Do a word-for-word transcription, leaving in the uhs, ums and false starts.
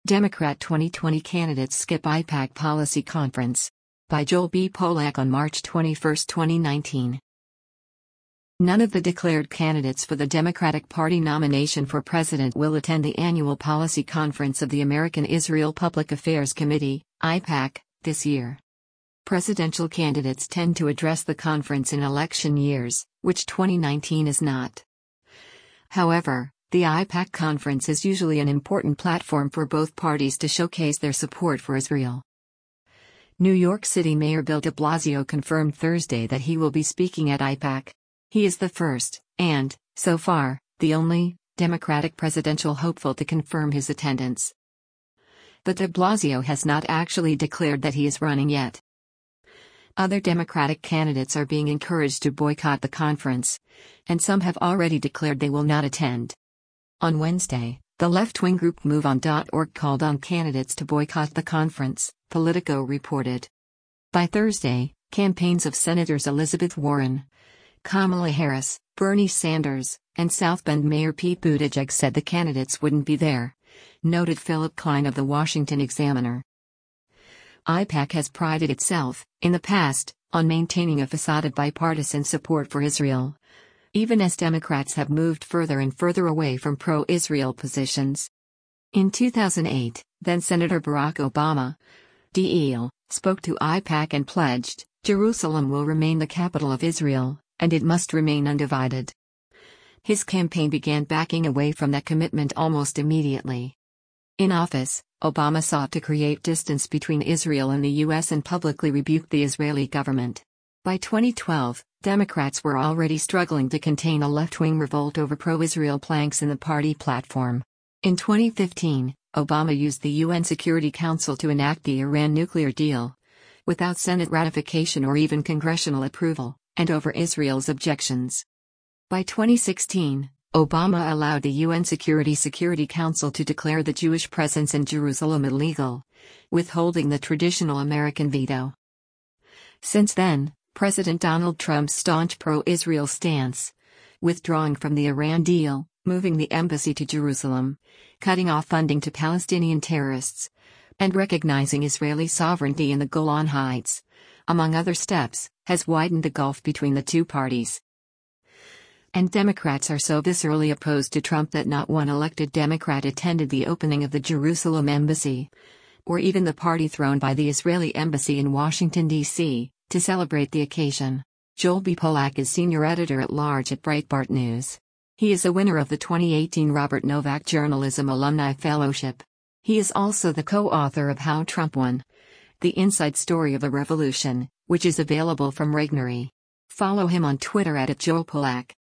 Democrat twenty twenty candidates skip I PAC policy conference. By Joel B. Polak on March twenty-first, twenty nineteen. None of the declared candidates for the Democratic Party nomination for president will attend the annual policy conference of the American-Israel Public Affairs Committee, I PAC, this year. Presidential candidates tend to address the conference in election years, which twenty nineteen is not. However, the I PAC conference is usually an important platform for both parties to showcase their support for Israel. New York City Mayor Bill de Blasio confirmed Thursday that he will be speaking at I PAC. He is the first, and, so far, the only, Democratic presidential hopeful to confirm his attendance. But de Blasio has not actually declared that he is running yet. Other Democratic candidates are being encouraged to boycott the conference, and some have already declared they will not attend. On Wednesday, the left-wing group move on dot org called on candidates to boycott the conference, Politico reported. By Thursday, campaigns of Senators Elizabeth Warren, Kamala Harris, Bernie Sanders, and South Bend Mayor Pete Buttigieg said the candidates wouldn't be there, noted Philip Klein of the Washington Examiner. I PAC has prided itself, in the past, on maintaining a facade of bipartisan support for Israel, even as Democrats have moved further and further away from pro-Israel positions. In two thousand eight, then-Senator Barack Obama, D L, spoke to I PAC and pledged, "Jerusalem will remain the capital of Israel, and it must remain undivided." His campaign began backing away from that commitment almost immediately. In office, Obama sought to create distance between Israel and the U S and publicly rebuked the Israeli government. By twenty twelve, Democrats were already struggling to contain a left-wing revolt over pro-Israel planks in the party platform. In twenty fifteen, Obama used the U N Security Council to enact the Iran nuclear deal, without Senate ratification or even congressional approval, and over Israel's objections. By twenty sixteen, Obama allowed the U N Security Security Council to declare the Jewish presence in Jerusalem illegal, withholding the traditional American veto. Since then, President Donald Trump's staunch pro-Israel stance, withdrawing from the Iran deal, moving the embassy to Jerusalem, cutting off funding to Palestinian terrorists, and recognizing Israeli sovereignty in the Golan Heights, among other steps, has widened the gulf between the two parties. And Democrats are so viscerally opposed to Trump that not one elected Democrat attended the opening of the Jerusalem embassy, or even the party thrown by the Israeli embassy in Washington, D C, to celebrate the occasion. Joel B. Polak is senior editor-at-large at Breitbart News. He is a winner of the twenty eighteen Robert Novak Journalism Alumni Fellowship. He is also the co-author of How Trump Won: The Inside Story of a Revolution, which is available from Regnery. Follow him on Twitter at Joel Polak.